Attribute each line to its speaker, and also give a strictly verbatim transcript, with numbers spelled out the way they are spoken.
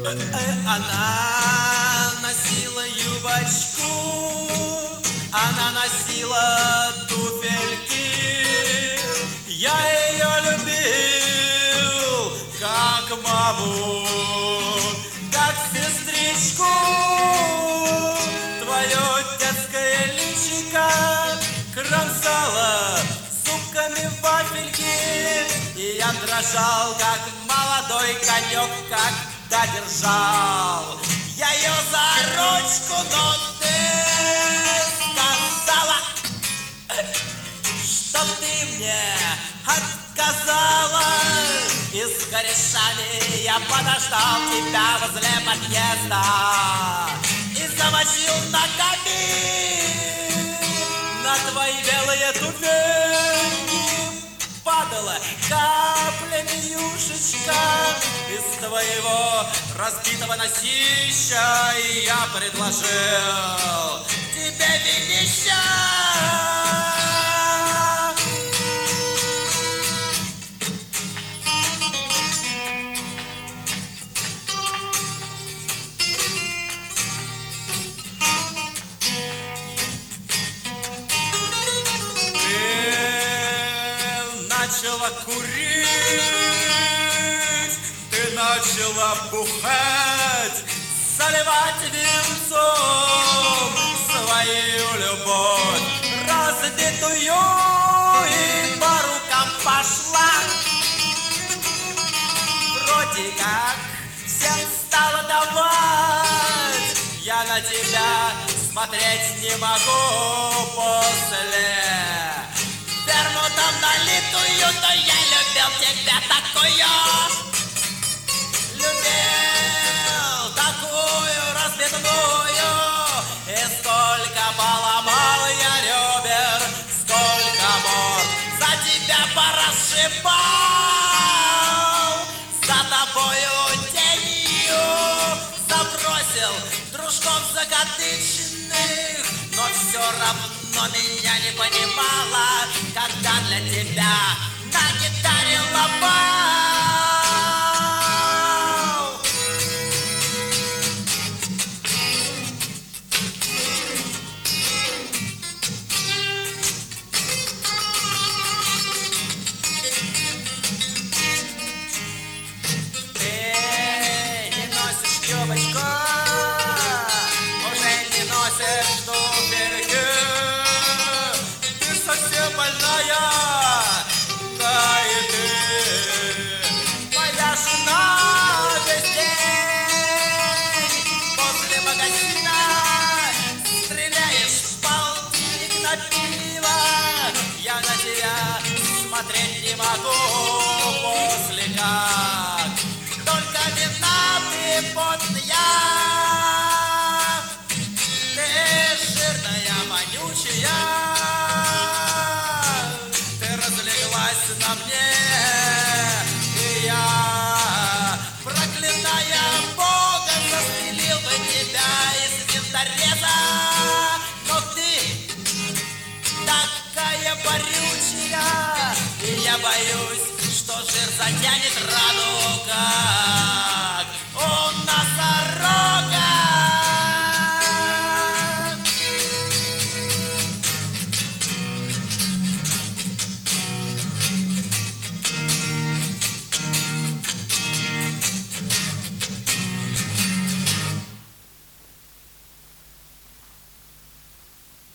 Speaker 1: Она носила юбочку, она носила туфельки. Я ее любил, как маму, как сестричку. Твое детское личико кромсало зубками вафельки. И я дрожал, как молодой конек, когда держал я ее за ручку, но ты сказала, что ты мне отказала. И с корешами я подождал тебя возле подъезда и замочил ногами на твои белые туфельки. Падала каплями юшечка из твоего разбитого носища, и я предложил тебе винища. Начала курить, ты начала бухать, заливать венцом свою любовь разбитую, и по рукам пошла. Вроде как всем стала давать, я на тебя смотреть не могу после. Вермутом налитую, но я любил тебя такую. Любил такую разбитую. И сколько поломал я ребер, сколько морд за тебя порасшибал. За тобою тенью забросил дружков закадычных, но все равно но меня не понимала, когда для тебя на гитаре лопал. Ты не носишь юбочку, уже не носишь туфельки. Совсем больная, да и ты, моя жена, весь день после магазина стреляешь в полтинник на пиво. Я на тебя смотреть не могу после как только вина припотная. Ты жирная, вонючая, на мне, и я, проклиная Бога, застрелил бы тебя из винтореза. Но ты такая борючая, и я боюсь, что жир затянет радуга.